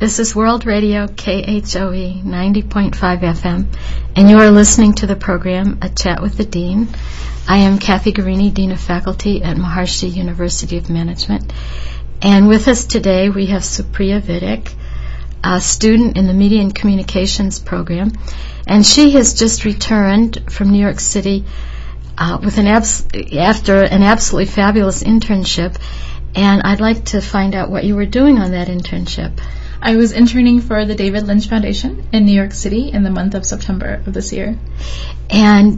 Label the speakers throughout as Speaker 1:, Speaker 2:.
Speaker 1: This is World Radio KHOE 90.5 FM, and you are listening to the program A Chat with the Dean. I am Kathy Guarini, Dean of Faculty at Maharishi University of Management. And with us today we have Supriya Vidik, a student in the Media and Communications program. And she has just returned from New York City with after an absolutely fabulous internship. And I'd like to find out what you were doing on that internship.
Speaker 2: I was interning for the David Lynch Foundation in New York City in the month of September of this year.
Speaker 1: And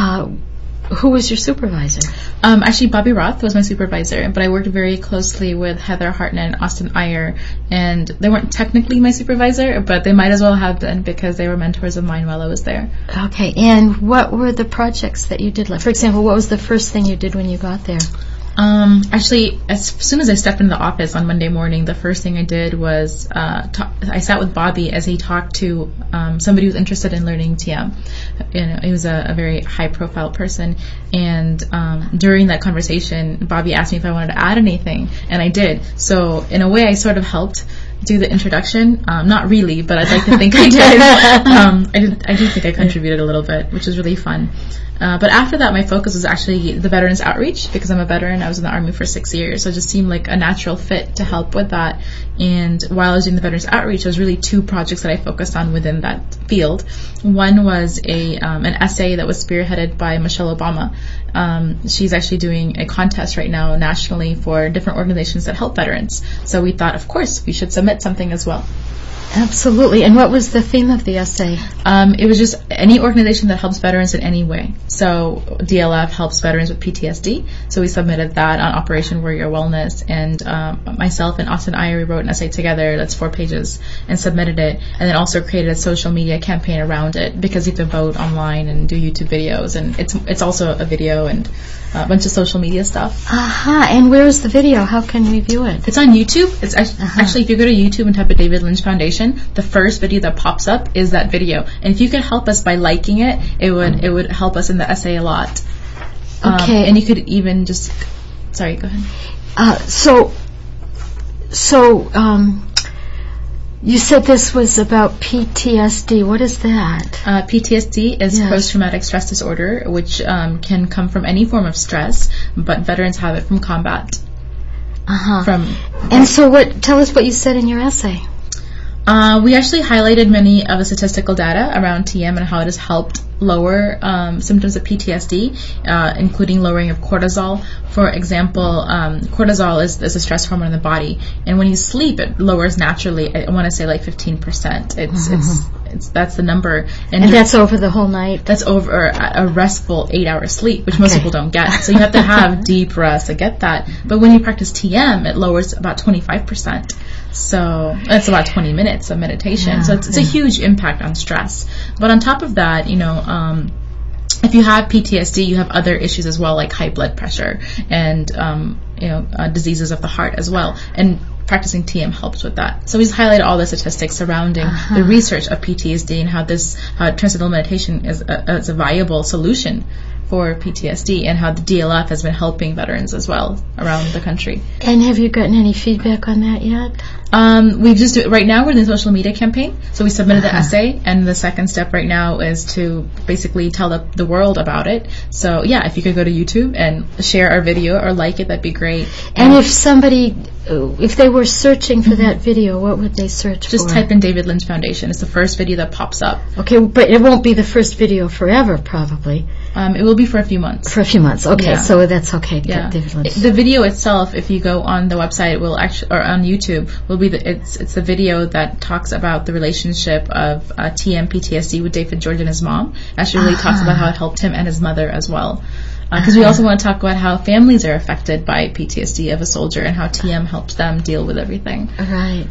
Speaker 1: who was your supervisor?
Speaker 2: Actually, Bobby Roth was my supervisor, but I worked very closely with Heather Hartnett and Austin Iyer, and they weren't technically my supervisor, but they might as well have been because they were mentors of mine while I was there.
Speaker 1: Okay, and what were the projects that you did? Like, for example, what was the first thing you did when you got there?
Speaker 2: Actually, as soon as I stepped into the office on Monday morning, the first thing I did was I sat with Bobby as he talked to somebody who was interested in learning TM. He was a very high-profile person, and during that conversation, Bobby asked me if I wanted to add anything, and I did. So, in a way, I sort of helped do the introduction. Not really, but I'd like to think I did. I do think I contributed a little bit, which was really fun. But after that, my focus was actually the Veterans Outreach, because I'm a veteran. I was in the Army for 6 years, so it just seemed like a natural fit to help with that. And while I was doing the Veterans Outreach, there was really two projects that I focused on within that field. One was an essay that was spearheaded by Michelle Obama. She's actually doing a contest right now nationally for different organizations that help veterans. So we thought, of course, we should submit something as well.
Speaker 1: Absolutely. And what was the theme of the essay?
Speaker 2: It was just any organization that helps veterans in any way. So DLF helps veterans with PTSD. So we submitted that on Operation Warrior Wellness. And myself and Austin Iyer, we wrote an essay together that's 4 pages and submitted it. And then also created a social media campaign around it, because you have to vote online and do YouTube videos. And it's also a video and a bunch of social media stuff.
Speaker 1: And where is the video? How can we view it?
Speaker 2: It's on YouTube. It's actually, if you go to YouTube and type in David Lynch Foundation, the first video that pops up is that video. And if you could help us by liking it, it would help us in the essay a lot.
Speaker 1: Okay.
Speaker 2: And you could even just... Sorry, go ahead.
Speaker 1: You said this was about PTSD. What is that?
Speaker 2: PTSD is post-traumatic stress disorder, which can come from any form of stress, but veterans have it from combat.
Speaker 1: And so tell us what you said in your essay.
Speaker 2: We actually highlighted many of the statistical data around TM and how it has helped lower symptoms of PTSD, including lowering of cortisol. For example, cortisol is a stress hormone in the body, and when you sleep, it lowers naturally. I want to say like 15%. That's the number,
Speaker 1: and that's over the whole night.
Speaker 2: That's over a restful 8-hour sleep, which most people don't get. So you have to have deep rest to get that. But when you practice TM, it lowers about 25%. So that's about 20 minutes of meditation. So it's a huge impact on stress. But on top of that, if you have PTSD, you have other issues as well, like high blood pressure and diseases of the heart as well. And practicing TM helps with that. So he's highlighted all the statistics surrounding the research of PTSD and how transcendental meditation is a viable solution for PTSD, and how the DLF has been helping veterans as well around the country.
Speaker 1: And have you gotten any feedback on that yet?
Speaker 2: Right now we're in the social media campaign. So we submitted the essay, and the second step right now is to basically tell the world about it. So if you could go to YouTube and share our video or like it, that'd be great.
Speaker 1: And if they were searching for that video, what would they search for?
Speaker 2: Just type in David Lynch Foundation. It's the first video that pops up.
Speaker 1: Okay, but it won't be the first video forever, probably.
Speaker 2: It will be for a few months.
Speaker 1: For a few months, okay. Yeah. So that's okay to get David Lynch.
Speaker 2: The video itself, if you go on the website, or on YouTube, will be it's the video that talks about the relationship of TM PTSD with David George and his mom. Actually, really talks about how it helped him and his mother as well. Because we also want to talk about how families are affected by PTSD of a soldier and how TM helps them deal with everything.
Speaker 1: Right.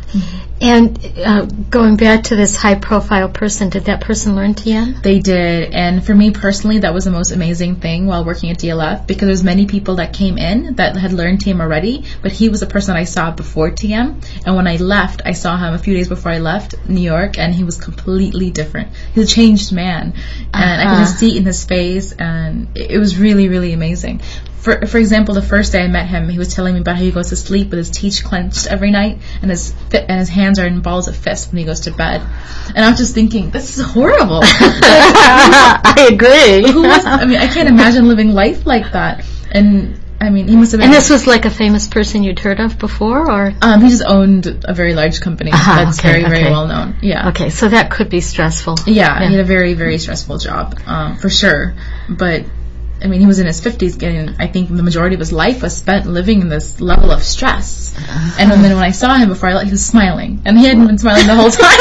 Speaker 1: And going back to this high-profile person, did that person learn TM?
Speaker 2: They did. And for me personally, that was the most amazing thing while working at DLF, because there's many people that came in that had learned TM already, but he was the person I saw before TM. And when I left, I saw him a few days before I left New York, and he was completely different. He was a changed man. And I could just see it in his face, and it was really, really amazing. for example, the first day I met him, he was telling me about how he goes to sleep with his teeth clenched every night, and his hands are in balls of fist when he goes to bed. And I was just thinking, this is horrible.
Speaker 1: I agree.
Speaker 2: I can't imagine living life like that. And I mean, he must have been.
Speaker 1: And this was like a famous person you'd heard of before, or?
Speaker 2: He just owned a very large company that's very well known. Yeah.
Speaker 1: Okay, so that could be stressful.
Speaker 2: Yeah, he had a very, very stressful job, for sure. But I mean, he was in his 50s, and I think the majority of his life was spent living in this level of stress. And then when I saw him before I left, he was smiling, and he hadn't been smiling the whole time.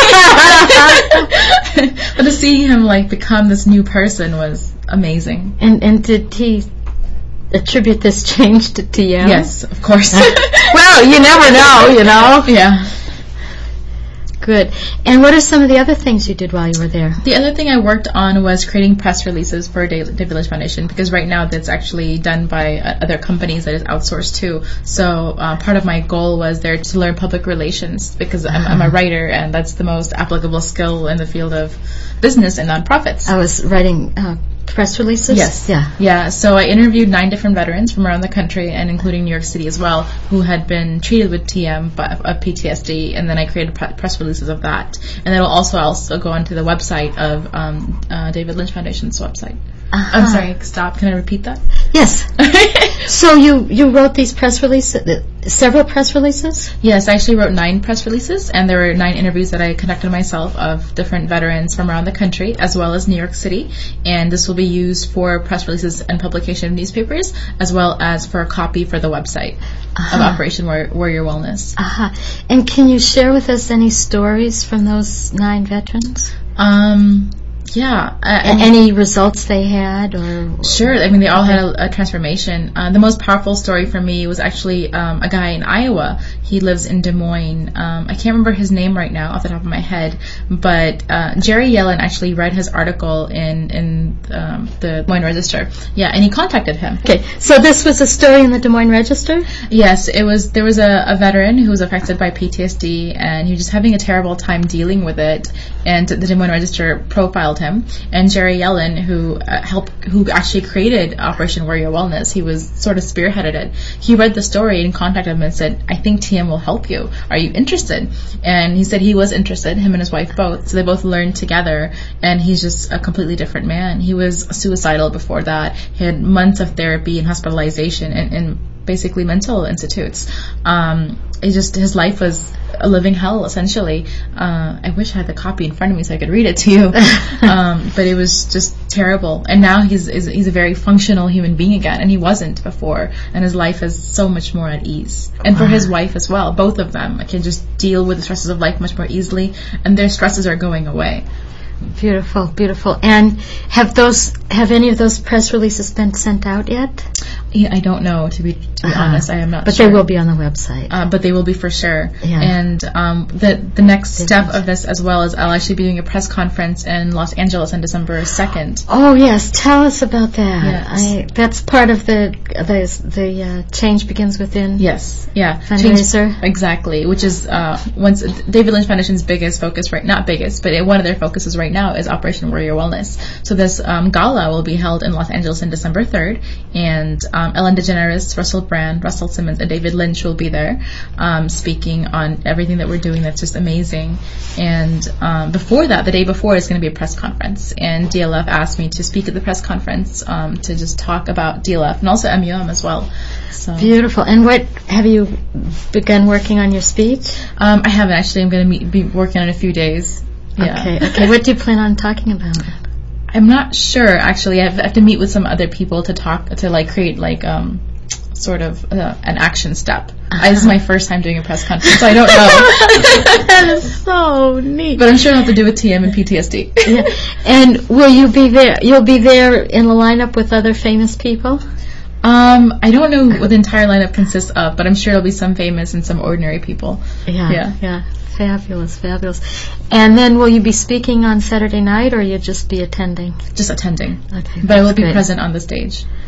Speaker 2: But to see him like become this new person was amazing.
Speaker 1: And did he attribute this change to TM?
Speaker 2: Yes, of course.
Speaker 1: Well, you never know, you know.
Speaker 2: Yeah.
Speaker 1: Good. And what are some of the other things you did while you were there?
Speaker 2: The other thing I worked on was creating press releases for David Lynch Foundation, because right now that's actually done by other companies that is outsourced too. So part of my goal was there to learn public relations, because I'm a writer, and that's the most applicable skill in the field of business and nonprofits.
Speaker 1: I was writing press releases?
Speaker 2: Yes.
Speaker 1: Yeah.
Speaker 2: So I interviewed 9 different veterans from around the country, and including New York City as well, who had been treated with TM, PTSD, and then I created press releases of that. And it'll also go onto the website of David Lynch Foundation's website. I'm sorry, stop. Can I repeat that?
Speaker 1: Yes. So you wrote these press releases, several press releases?
Speaker 2: Yes, I actually wrote 9 press releases, and there were 9 interviews that I conducted myself of different veterans from around the country, as well as New York City. And this will be used for press releases and publication of newspapers, as well as for a copy for the website of Operation Warrior Wellness.
Speaker 1: And can you share with us any stories from those 9 veterans?
Speaker 2: Yeah.
Speaker 1: Any results they had, or?
Speaker 2: Sure. I mean, they all had a transformation. The most powerful story for me was actually a guy in Iowa. He lives in Des Moines. I can't remember his name right now off the top of my head, but Jerry Yellen actually read his article in the Des Moines Register. Yeah, and he contacted him.
Speaker 1: Okay, so this was a story in the Des Moines Register?
Speaker 2: Yes, it was. There was a veteran who was affected by PTSD, and he was just having a terrible time dealing with it, and the Des Moines Register profiled him. And Jerry Yellen, who actually created Operation Warrior Wellness, he was sort of spearheaded it. He read the story and contacted him and said, "I think TM will help you. Are you interested?" And he said he was interested, him and his wife both. So they both learned together, and he's just a completely different man. He was suicidal before that. He had months of therapy and hospitalization and basically mental institutes. His life was a living hell, essentially. I wish I had the copy in front of me so I could read it to you. But it was just terrible. And now he's a very functional human being again, and he wasn't before. And his life is so much more at ease. And for his wife as well, both of them can just deal with the stresses of life much more easily, and their stresses are going away.
Speaker 1: Beautiful, beautiful. And have any of those press releases been sent out yet?
Speaker 2: Yeah, I don't know, to be honest. I am not
Speaker 1: but
Speaker 2: sure.
Speaker 1: But they will be on the website.
Speaker 2: But they will be for sure.
Speaker 1: Yeah.
Speaker 2: And the next step of this as well is I'll actually be doing a press conference in Los Angeles on December 2nd.
Speaker 1: Oh, yes. Tell us about that.
Speaker 2: Yes.
Speaker 1: That's part of the Change Begins Within.
Speaker 2: Yes. Yeah.
Speaker 1: Fundraiser.
Speaker 2: Exactly. Which is once David Lynch Foundation's biggest focus, not biggest, but one of their focuses right now is Operation Warrior Wellness. So this gala will be held in Los Angeles on December 3rd, and Ellen DeGeneres, Russell Brand, Russell Simmons, and David Lynch will be there speaking on everything that we're doing that's just amazing. And before that, the day before, is going to be a press conference, and DLF asked me to speak at the press conference to just talk about DLF and also MUM as well. So.
Speaker 1: Beautiful. And what have you begun working on your speech?
Speaker 2: I haven't actually. I'm going to be working on it in a few days. Yeah.
Speaker 1: Okay. What do you plan on talking about?
Speaker 2: I'm not sure, actually. I have to meet with some other people to create sort of an action step. This is my first time doing a press conference, so I don't know.
Speaker 1: That is so neat.
Speaker 2: But I'm sure I'll have to do with TM and PTSD.
Speaker 1: Yeah. And will you be there? You'll be there in the lineup with other famous people?
Speaker 2: I don't know what the entire lineup consists of, but I'm sure there'll be some famous and some ordinary people.
Speaker 1: Yeah. Fabulous. And then will you be speaking on Saturday night, or you'll just be attending?
Speaker 2: Just attending.
Speaker 1: Okay.
Speaker 2: But I will be present on the stage.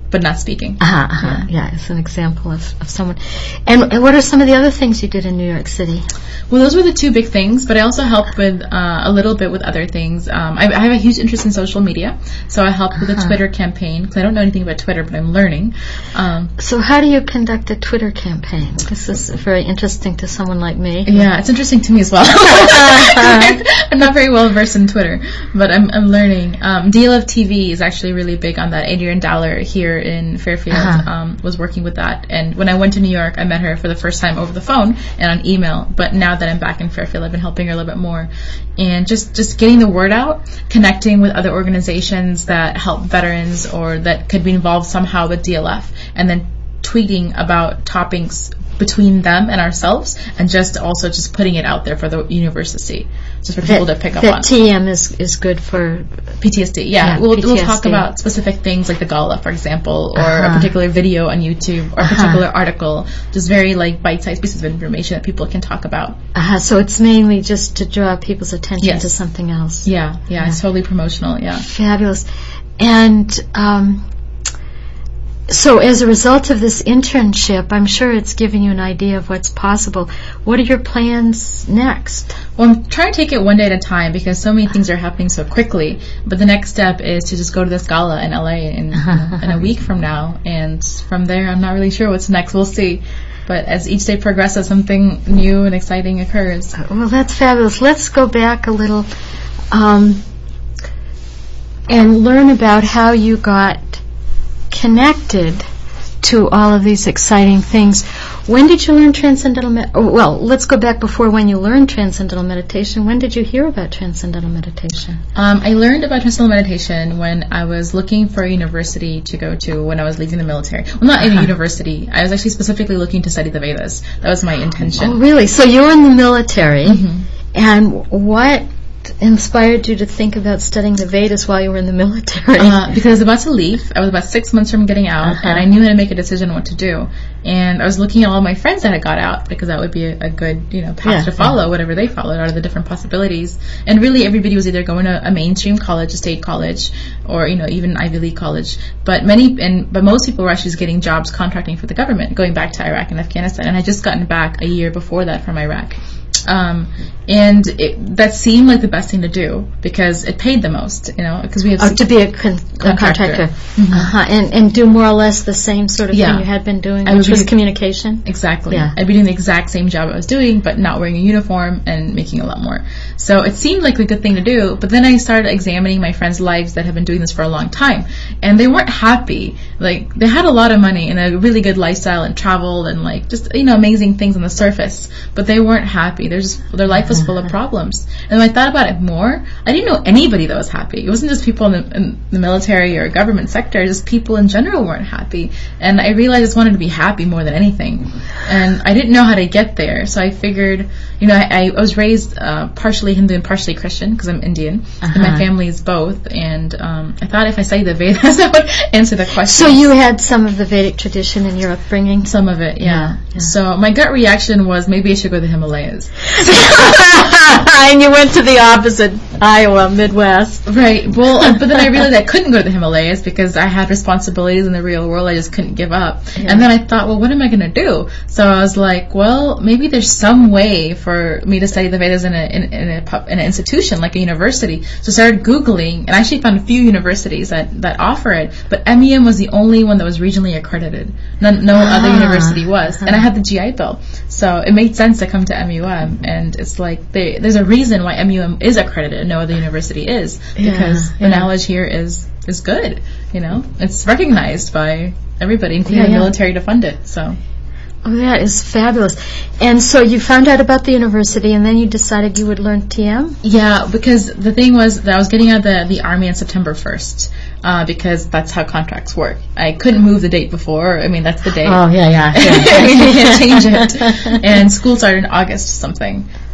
Speaker 2: but not speaking.
Speaker 1: Yeah, it's an example of someone. And what are some of the other things you did in New York City?
Speaker 2: Well, those were the two big things, but I also helped with a little bit with other things. I have a huge interest in social media, so I helped with a Twitter campaign, because I don't know anything about Twitter, but I'm learning.
Speaker 1: So how do you conduct a Twitter campaign? This is very interesting to someone like me.
Speaker 2: Yeah, it's interesting to me as well. I'm not very well versed in Twitter, but I'm learning. DLF TV is actually really big on that. Adrienne Dowler here in Fairfield was working with that, and when I went to New York, I met her for the first time over the phone and on email, but now that I'm back in Fairfield, I've been helping her a little bit more, and just getting the word out, connecting with other organizations that help veterans or that could be involved somehow with DLF, and then tweeting about topics between them and ourselves, and just putting it out there for the university, just for people to pick up on.
Speaker 1: TM is good for
Speaker 2: PTSD. Yeah, we'll talk about specific things like the gala, for example, or a particular video on YouTube, or a particular article, just very like bite-sized pieces of information that people can talk about.
Speaker 1: So it's mainly just to draw people's attention to something else.
Speaker 2: Yeah, it's totally promotional. Yeah,
Speaker 1: fabulous. And so as a result of this internship, I'm sure it's giving you an idea of what's possible. What are your plans next?
Speaker 2: Well, I'm trying to take it one day at a time, because so many things are happening so quickly. But the next step is to just go to this gala in LA in a week from now. And from there, I'm not really sure what's next. We'll see. But as each day progresses, something new and exciting occurs.
Speaker 1: Well, that's fabulous. Let's go back a little and learn about how you got connected to all of these exciting things. When did you learn transcendental meditation? Well, let's go back before when you learned transcendental meditation. When did you hear about transcendental meditation?
Speaker 2: I learned about transcendental meditation when I was looking for a university to go to when I was leaving the military. Well, not in a university. I was actually specifically looking to study the Vedas. That was my intention.
Speaker 1: Oh, really? So you were in the military, and what inspired you to think about studying the Vedas while you were in the military?
Speaker 2: Because I was about to leave. I was about 6 months from getting out, and I knew how to make a decision on what to do. And I was looking at all my friends that had got out, because that would be a good, path to follow, whatever they followed, out of the different possibilities. And really, everybody was either going to a mainstream college, a state college, or even Ivy League college. But most people were actually just getting jobs contracting for the government, going back to Iraq and Afghanistan. And I had just gotten back a year before that from Iraq. And that seemed like the best thing to do, because it paid the most, because we had
Speaker 1: to be a contractor. And do more or less the same sort of thing you had been doing, which was communication.
Speaker 2: Exactly. Yeah. I'd be doing the exact same job I was doing, but not wearing a uniform and making a lot more. So it seemed like a good thing to do, but then I started examining my friends' lives that have been doing this for a long time, and they weren't happy. Like, they had a lot of money and a really good lifestyle and traveled and amazing things on the surface, but they weren't happy. Their life was full of problems. And when I thought about it more, I didn't know anybody that was happy. It wasn't just people in the military or government sector, just people in general weren't happy. And I realized I just wanted to be happy more than anything. And I didn't know how to get there, so I figured, I was raised partially Hindu and partially Christian, because I'm Indian, and my family is both, and I thought if I studied the Vedas, that would answer the question.
Speaker 1: So you had some of the Vedic tradition in your upbringing?
Speaker 2: Some of it, yeah. So my gut reaction was, maybe I should go to the Himalayas.
Speaker 1: And you went to the opposite, Iowa, Midwest.
Speaker 2: Right. Well, but then I realized I couldn't go to the Himalayas because I had responsibilities in the real world. I just couldn't give up. Yeah. And then I thought, well, what am I going to do? So I was like, well, maybe there's some way for me to study the Vedas in an institution, like a university. So I started Googling, and I actually found a few universities that offer it. But MEM was the only one that was regionally accredited. No other university was. And I had the GI Bill. So it made sense to come to MUM. And it's like, there's a reason why MUM is accredited and no other university is, because the knowledge here is good. It's recognized by everybody, including the military, to fund it. So.
Speaker 1: Oh, that is fabulous. And so you found out about the university, and then you decided you would learn TM?
Speaker 2: Yeah, because the thing was that I was getting out of the Army on September 1st, because that's how contracts work. I couldn't move the date before. I mean, that's the date.
Speaker 1: Oh, yeah.
Speaker 2: You can't change it. And school started in August something.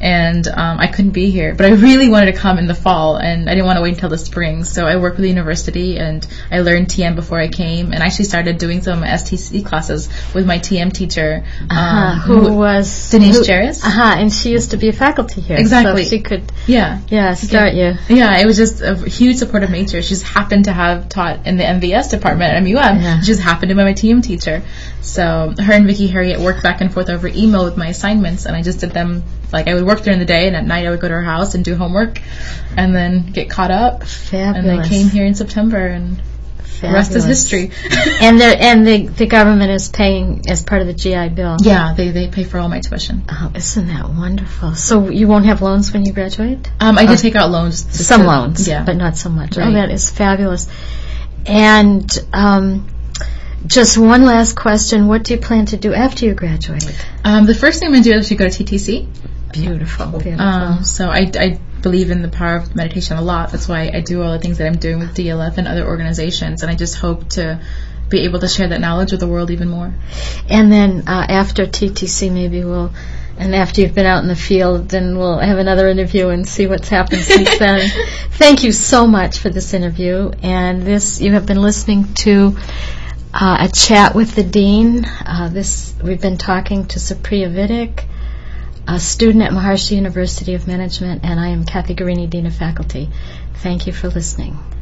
Speaker 2: and I couldn't be here. But I really wanted to come in the fall, and I didn't want to wait until the spring. So I worked with the university, and I learned TM before I came, and I actually started doing some of my STC classes with my TM teacher,
Speaker 1: who was
Speaker 2: Denise Jarris.
Speaker 1: And she used to be a faculty here.
Speaker 2: Exactly.
Speaker 1: So she could
Speaker 2: start
Speaker 1: you.
Speaker 2: Yeah, it was just a huge supportive nature. She just happened to have taught in the MVS department at MUM.
Speaker 1: Yeah.
Speaker 2: She just happened to be my TM teacher. So her and Vicki Harriet worked back and forth over email with my assignments, and I just did them. Like, I would work during the day, and at night I would go to her house and do homework, and then get caught up.
Speaker 1: Fabulous.
Speaker 2: And I came here in September, and the rest is history.
Speaker 1: And the government is paying as part of the GI Bill.
Speaker 2: Yeah, they pay for all my tuition.
Speaker 1: Oh, isn't that wonderful? So you won't have loans when you graduate?
Speaker 2: I did take out loans.
Speaker 1: Some loans,
Speaker 2: yeah,
Speaker 1: but not so much.
Speaker 2: Right.
Speaker 1: Oh, that is fabulous. And just one last question. What do you plan to do after you graduate?
Speaker 2: The first thing I'm going to do is go to TTC.
Speaker 1: Beautiful.
Speaker 2: So I believe in the power of meditation a lot. That's why I do all the things that I'm doing with DLF and other organizations, and I just hope to be able to share that knowledge with the world even more.
Speaker 1: And then after TTC, maybe and after you've been out in the field, then we'll have another interview and see what's happened since then. Thank you so much for this interview. And you have been listening to a chat with the Dean. We've been talking to Supriya Vidic, a student at Maharshi University of Management, and I am Kathy Guarini, Dean of Faculty. Thank you for listening.